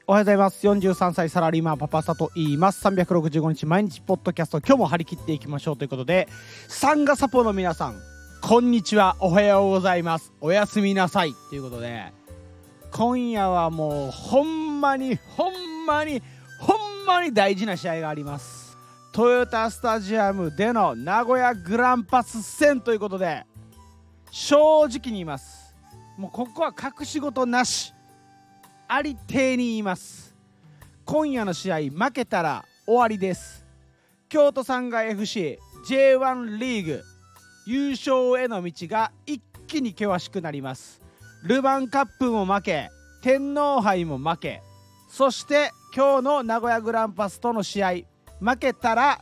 おはようございます。43歳サラリーマンパパスタと言います。365日毎日ポッドキャスト、今日も張り切っていきましょうということで、サンガサポの皆さん、こんにちは、おはようございます、おやすみなさいということで、今夜はもうほんまに大事な試合があります。トヨタスタジアムでの名古屋グランパス戦ということで、正直に言います。もうここは隠し事なし、ありていに言います。今夜の試合負けたら終わりです。京都サンガ FC J1 リーグ優勝への道が一気に険しくなります。ルヴァンカップも負け、天皇杯も負け、そして今日の名古屋グランパスとの試合負けたら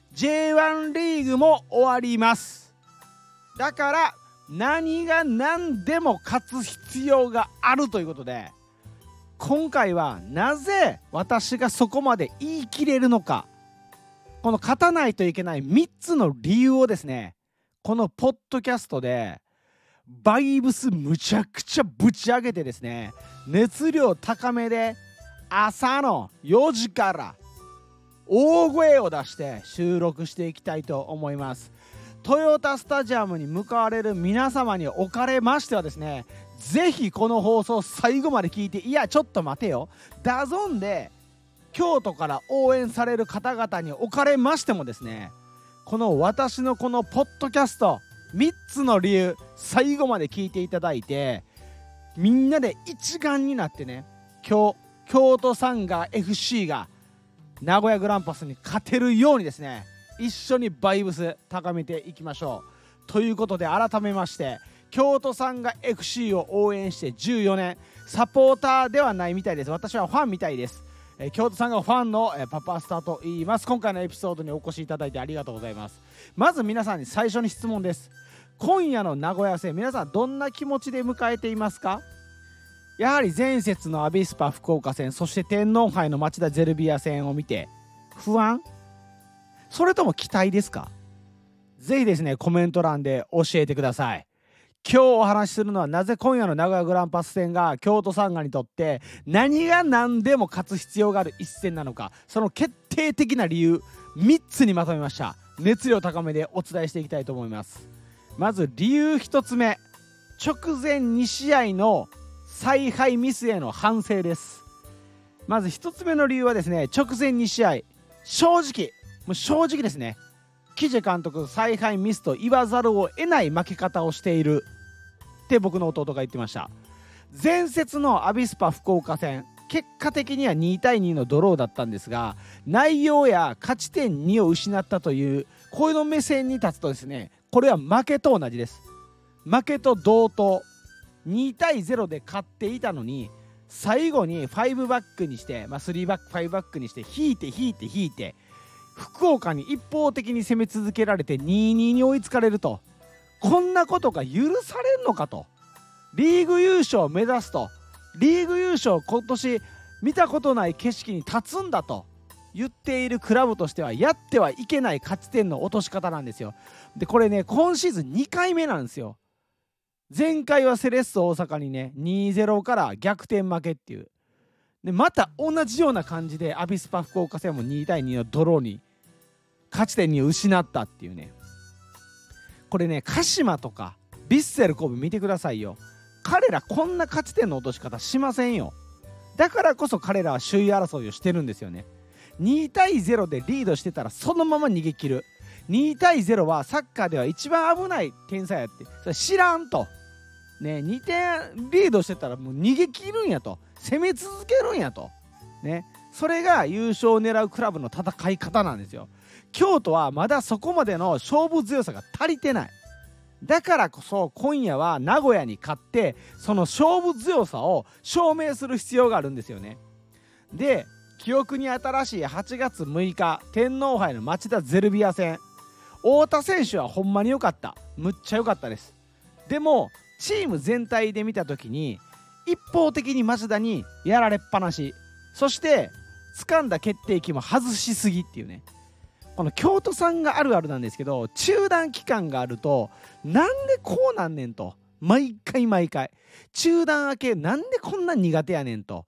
J1 リーグも終わります。だから何が何でも勝つ必要があるということで、今回はなぜ私がそこまで言い切れるのか、この勝たないといけない3つの理由をですね、このポッドキャストでバイブスむちゃくちゃぶち上げてですね、熱量高めで朝の4時から大声を出して収録していきたいと思います。トヨタスタジアムに向かわれる皆様におかれましてはですね、ぜひこの放送最後まで聞いて、いやちょっと待てよ、ダゾンで京都から応援される方々におかれましてもですね、この私のこのポッドキャスト3つの理由最後まで聞いていただいて、みんなで一丸になってね、京都サンガ FC が名古屋グランパスに勝てるようにですね、一緒にバイブス高めていきましょうということで、改めまして京都サンガ FC を応援して14年、サポーターではないみたいです。私はファンみたいです。京都サンガファンのパパスタと言います。今回のエピソードにお越しいただいてありがとうございます。まず皆さんに最初に質問です。今夜の名古屋戦、皆さんどんな気持ちで迎えていますか？やはり前節のアビスパ福岡戦、そして天皇杯の町田ゼルビア戦を見て不安？それとも期待ですか？ぜひですね、コメント欄で教えてください。今日お話しするのは、なぜ今夜の名古屋グランパス戦が京都サンガにとって何が何でも勝つ必要がある一戦なのか、その決定的な理由3つにまとめました。熱量高めでお伝えしていきたいと思います。まず理由1つ目、直前2試合の采配ミスへの反省です。まず1つ目の理由はですね、直前2試合正直ですね、キジェ監督采配ミスと言わざるを得ない負け方をしているって僕の弟が言ってました。前節のアビスパ福岡戦、結果的には2対2のドローだったんですが、内容や勝ち点2を失ったというこういうの目線に立つとですね、これは負けと同じです。負けと同等、2対0で勝っていたのに、最後に5バックにして、3バック5バックにして引いて福岡に一方的に攻め続けられて 2-2 に追いつかれると、こんなことが許されんのかと。リーグ優勝を目指すと、リーグ優勝今年見たことない景色に立つんだと言っているクラブとしてはやってはいけない勝ち点の落とし方なんですよ。でこれね、今シーズン2回目なんですよ。前回はセレッソ大阪にね 2-0 から逆転負けっていう、でまた同じような感じでアビスパ福岡戦も2対2のドローに勝ち点に失ったっていうね。これね、鹿島とかヴィッセル神戸見てくださいよ。彼らこんな勝ち点の落とし方しませんよ。だからこそ彼らは首位争いをしてるんですよね。2対0でリードしてたらそのまま逃げ切る。2対0はサッカーでは一番危ない点差やって、それ知らんとね。2点リードしてたらもう逃げ切るんやと、攻め続けるんやとね。それが優勝を狙うクラブの戦い方なんですよ。京都はまだそこまでの勝負強さが足りてない。だからこそ今夜は名古屋に勝ってその勝負強さを証明する必要があるんですよね。で記憶に新しい8月6日天皇杯の町田ゼルビア戦、太田選手はほんまに良かった、むっちゃ良かったです。でもチーム全体で見た時に一方的に町田にやられっぱなし、そして掴んだ決定機も外しすぎっていうね。この京都さんがあるあるなんですけど、中断期間があるとなんでこうなんねんと、毎回中断明けなんでこんな苦手やねんと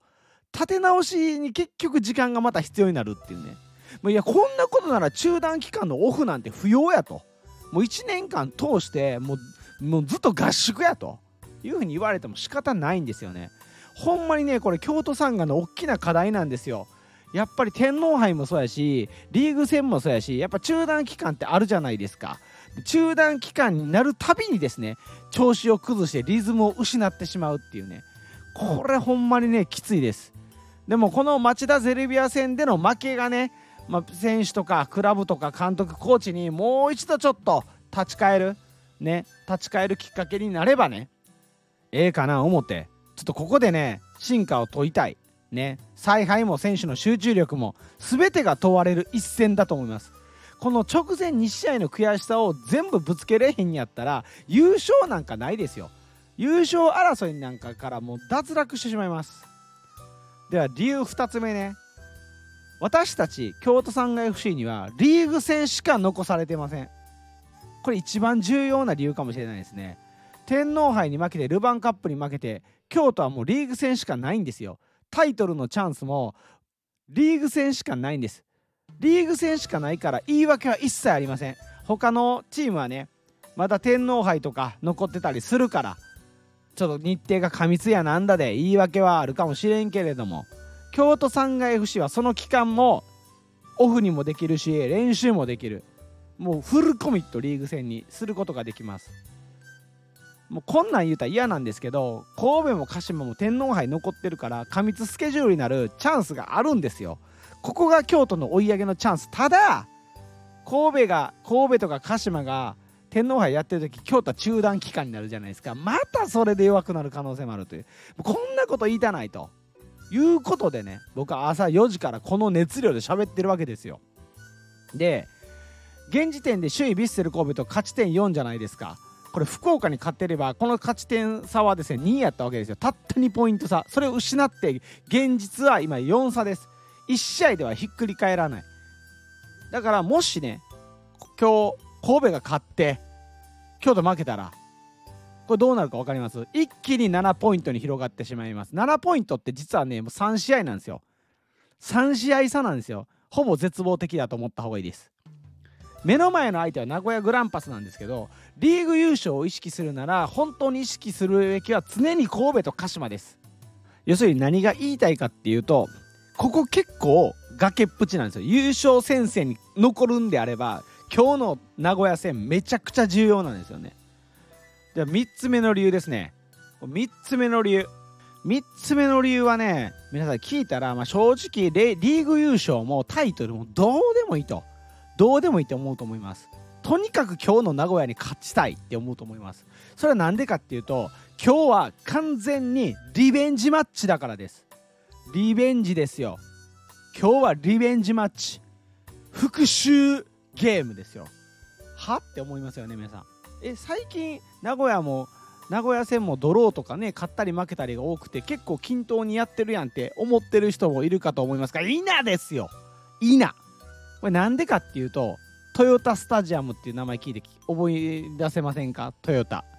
立て直しに結局時間がまた必要になるっていうね。もういやこんなことなら中断期間のオフなんて不要やと、もう1年間通してもうずっと合宿やというふうに言われても仕方ないんですよね。ほんまにねこれ京都サンガの大きな課題なんですよ。やっぱり天皇杯もそうやしリーグ戦もそうやし、やっぱ中断期間ってあるじゃないですか。中断期間になるたびにですね調子を崩してリズムを失ってしまうっていうね、これほんまにねきついです。でもこの町田ゼルビア戦での負けがね、選手とかクラブとか監督コーチにもう一度ちょっと立ち返るきっかけになればねかな思って、ちょっとここでね進化を問いたいね。采配も選手の集中力も全てが問われる一戦だと思います。この直前2試合の悔しさを全部ぶつけれへんやったら優勝なんかないですよ。優勝争いなんかからもう脱落してしまいます。では理由2つ目ね、私たち京都サンガ FC にはリーグ戦しか残されてません。これ一番重要な理由かもしれないですね。天皇杯に負けてルヴァンカップに負けて京都はもうリーグ戦しかないんですよ。タイトルのチャンスもリーグ戦しかないんです。リーグ戦しかないから言い訳は一切ありません。他のチームはねまだ天皇杯とか残ってたりするからちょっと日程が過密やなんだで言い訳はあるかもしれんけれども、京都サンガ FC はその期間もオフにもできるし練習もできる、もうフルコミットリーグ戦にすることができます。もうこんなん言うたら嫌なんですけど、神戸も鹿島も天皇杯残ってるから過密スケジュールになるチャンスがあるんですよ。ここが京都の追い上げのチャンス。ただ神戸とか鹿島が天皇杯やってる時京都は中断期間になるじゃないですか。またそれで弱くなる可能性もあるという、こんなこと言いたないということでね、僕は朝4時からこの熱量で喋ってるわけですよ。で現時点で首位ヴィッセル神戸と勝ち点4じゃないですか。これ福岡に勝ってればこの勝ち点差はですね2位やったわけですよ。たった2ポイント差、それを失って現実は今4差です。1試合ではひっくり返らない。だからもしね今日神戸が勝って京都負けたらこれどうなるか分かります？一気に7ポイントに広がってしまいます。7ポイントって実はねもう3試合なんですよ。3試合差なんですよ。ほぼ絶望的だと思った方がいいです。目の前の相手は名古屋グランパスなんですけど、リーグ優勝を意識するなら本当に意識するべきは常に神戸と鹿島です。要するに何が言いたいかっていうと、ここ結構崖っぷちなんですよ。優勝戦線に残るんであれば今日の名古屋戦めちゃくちゃ重要なんですよね。では3つ目の理由ですね。3つ目の理由はね、皆さん聞いたら、正直リーグ優勝もタイトルもどうでもいいと思うと思います。とにかく今日の名古屋に勝ちたいって思うと思います。それはなんでかっていうと、今日は完全にリベンジマッチだからです。リベンジですよ。今日はリベンジマッチ、復讐ゲームですよ。はって思いますよね皆さん。最近名古屋戦もドローとかね勝ったり負けたりが多くて結構均等にやってるやんって思ってる人もいるかと思いますが、いなですよ。これなんでかっていうと、トヨタスタジアムっていう名前聞いて覚え出せませんか？トヨタ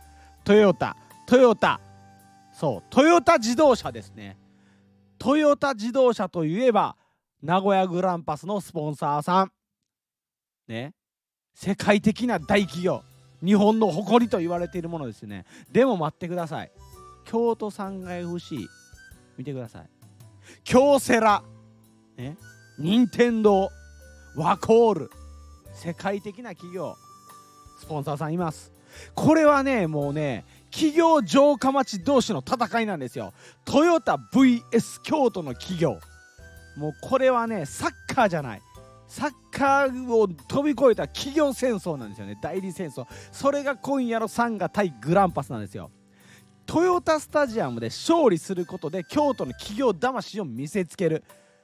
そう、トヨタ自動車ですね。トヨタ自動車といえば名古屋グランパスのスポンサーさんね、世界的な大企業、日本の誇りと言われているものですね。でも待ってください、京都サンガ FC 見てください。京セラね、任天堂、ワコール、世界的な企業スポンサーさんいます。これはねもうね企業城下町同士の戦いなんですよ。トヨタ vs 京都の企業、もうこれはねサッカーじゃない、サッカーを飛び越えた企業戦争なんですよね。代理戦争、それが今夜のサンガ対グランパスなんですよ。トヨタスタジアムで勝利することで京都の企業魂を見せつける。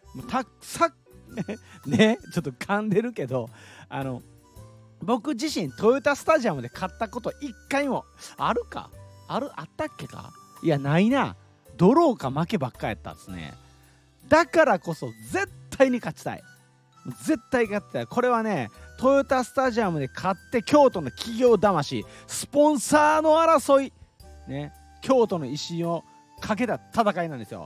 ね、ちょっと噛んでるけど僕自身トヨタスタジアムで勝ったこと1回もあったっけか、いやないな、ドローか負けばっかやったんですね。だからこそ絶対に勝ちたい。これはねトヨタスタジアムで勝って京都の企業魂、スポンサーの争いね、京都の威信をかけた戦いなんですよ。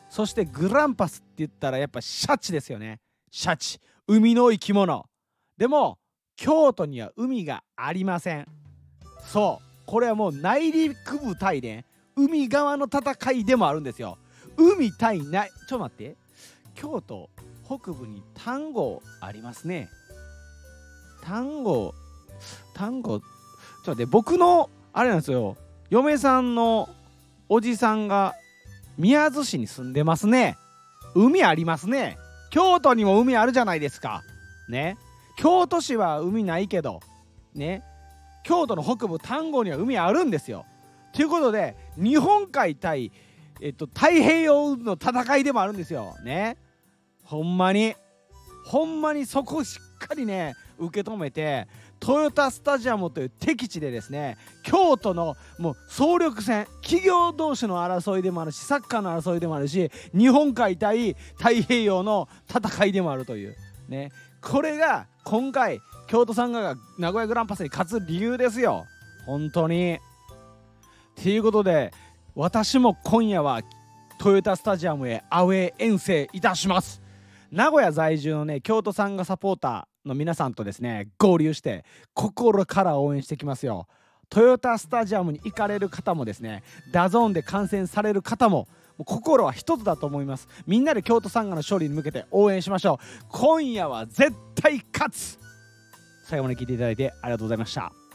そしてグランパスって言ったらやっぱシャチですよね。シャチ、海の生き物。でも京都には海がありません。そう、これはもう内陸部対ね、海側の戦いでもあるんですよ。海対内、ちょっと待って、京都北部に丹後ありますね。丹後ちょっと待って、僕のあれなんですよ、嫁さんのおじさんが宮津市に住んでますね。海ありますね。京都にも海あるじゃないですかね。京都市は海ないけどね、京都の北部丹後には海あるんですよ。ということで日本海対、太平洋の戦いでもあるんですよね。ほんまにそこをしっかりね受け止めて、トヨタスタジアムという敵地でですね、京都のもう総力戦、企業同士の争いでもあるし、サッカーの争いでもあるし、日本海対太平洋の戦いでもあるというね、これが今回京都サンガが名古屋グランパスに勝つ理由ですよ、本当に。ということで私も今夜はトヨタスタジアムへアウェー遠征いたします。名古屋在住のね京都サンガサポーターの皆さんとですね合流して心から応援してきますよ。トヨタスタジアムに行かれる方もですね、ダゾーンで観戦される方も、もう心は一つだと思います。みんなで京都サンガの勝利に向けて応援しましょう。今夜は絶対勝つ。最後まで聞いていただいてありがとうございました。